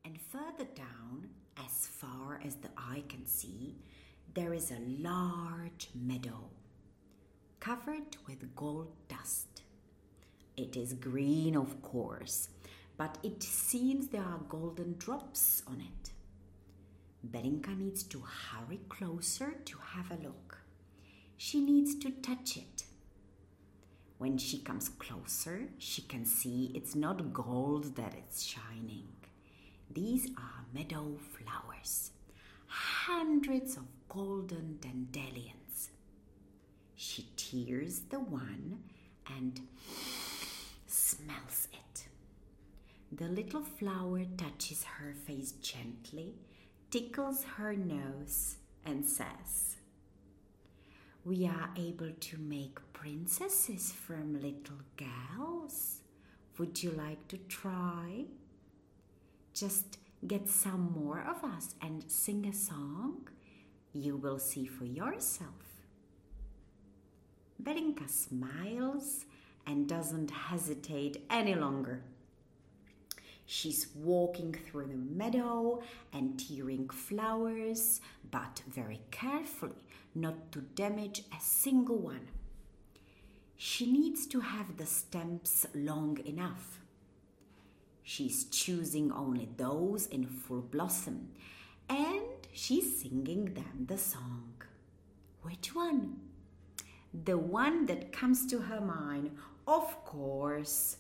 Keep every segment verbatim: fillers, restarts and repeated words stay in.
And further down, as far as the eye can see, there is a large meadow covered with gold dust. It is green, of course, but it seems there are golden drops on it. Belinka needs to hurry closer to have a look. She needs to touch it. When she comes closer, she can see it's not gold that is shining. These are meadow flowers, hundreds of golden dandelions. She tears the one and smells it. The little flower touches her face gently, tickles her nose, and says, "We are able to make princesses from little girls. Would you like to try? Just get some more of us and sing a song. You will see for yourself." Belinka smiles and doesn't hesitate any longer. She's walking through the meadow and tearing flowers, but very carefully, not to damage a single one. She needs to have the stems long enough. She's choosing only those in full blossom, and she's singing them the song. Which one? The one that comes to her mind, of course.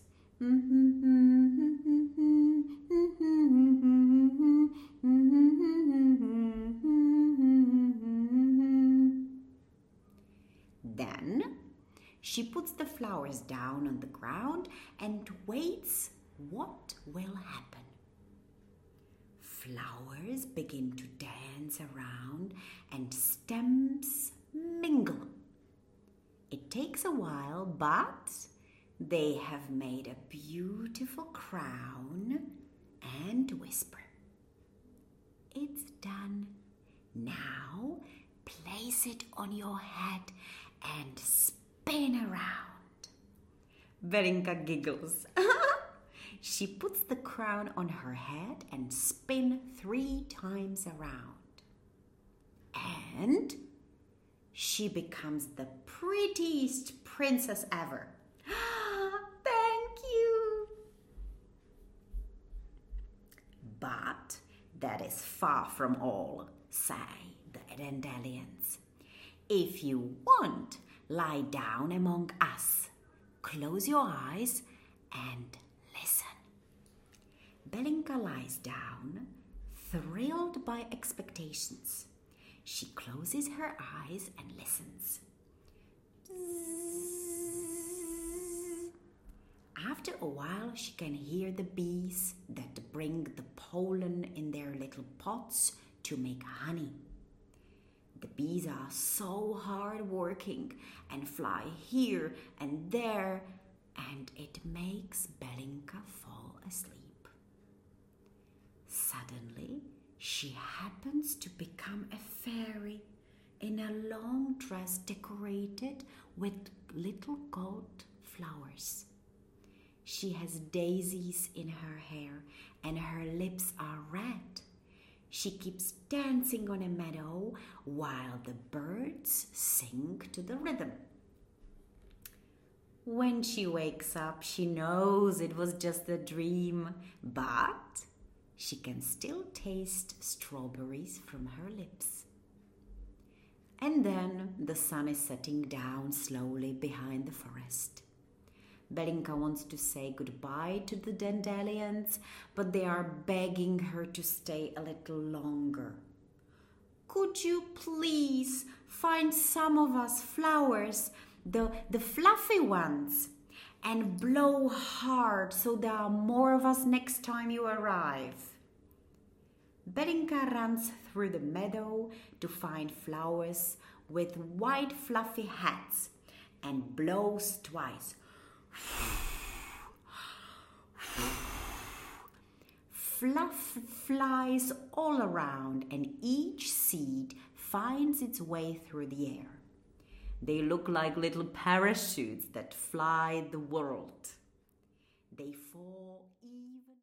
Then she puts the flowers down on the ground and waits what will happen. Flowers begin to dance around and stems mingle. It takes a while, but they have made a beautiful crown and whisper, "It's done. Now place it on your head and spin around." Belinka giggles. She puts the crown on her head and spins three times around. And she becomes the prettiest princess ever. Thank you. But that is far from all, say the dandelions. If you want, lie down among us. Close your eyes and listen. Belinka lies down, thrilled by expectations. She closes her eyes and listens. After a while, she can hear the bees that bring the pollen in their little pots to make honey. The bees are so hard working and fly here and there, and it makes Belinka fall asleep. Suddenly, she happens to become a fairy in a long dress decorated with little gold flowers. She has daisies in her hair and her lips are red. She keeps dancing on a meadow while the birds sing to the rhythm. When she wakes up, she knows it was just a dream, but she can still taste strawberries from her lips. And then the sun is setting down slowly behind the forest. Belinka wants to say goodbye to the dandelions, but they are begging her to stay a little longer. "Could you please find some of us flowers, the, the fluffy ones, and blow hard so there are more of us next time you arrive?" Belinka runs through the meadow to find flowers with white fluffy heads and blows twice. Fluff flies all around and each seed finds its way through the air. They look like little parachutes that fly the world. They fall